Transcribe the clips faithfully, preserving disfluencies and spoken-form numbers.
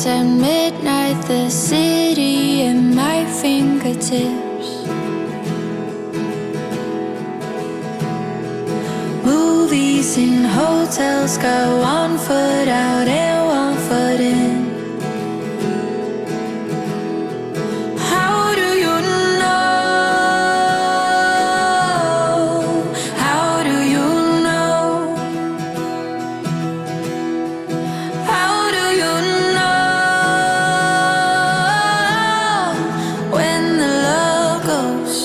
Lights at midnight, the city at my fingertips. Movies in hotels, got one foot out and one foot in. How do you know? How do you know? How do you know when the love goes?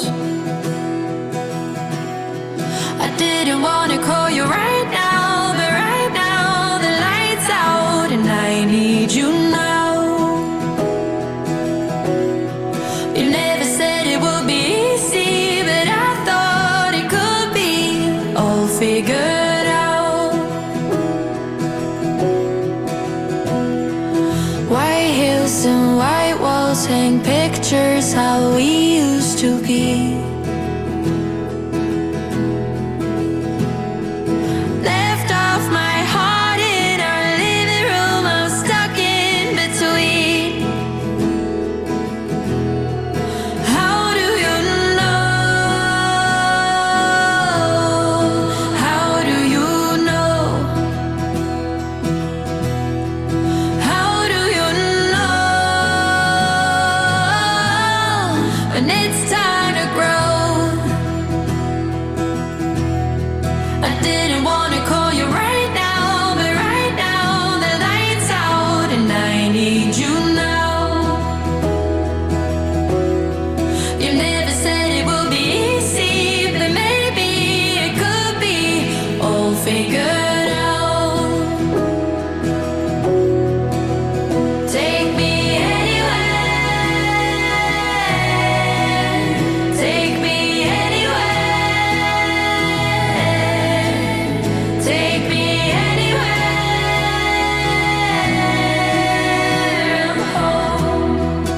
I didn't wanna call you right now, but right now the light's out and I need you now. You never said it would be easy, but I thought it could be all figured out. White hills and white walls hang pictures how we used to be. Left off my heart in our living room, I'm stuck in between. How do you know? How do you know? How do you know when it's time to grow? I didn't wanna call you right now, but right now the light's out and I need you now. You never said it would be easy, but maybe it could be all figured out. Take me anywhere, take me anywhere, take me anywhere. I'm home.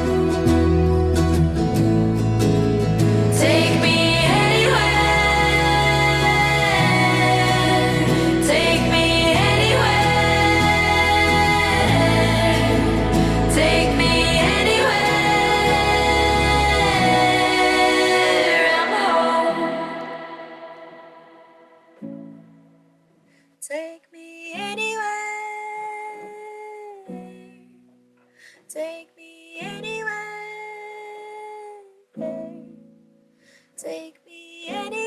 Take me anywhere, take me anywhere, take me anywhere. I'm home. Take me anywhere, take me anywhere, take me anywhere.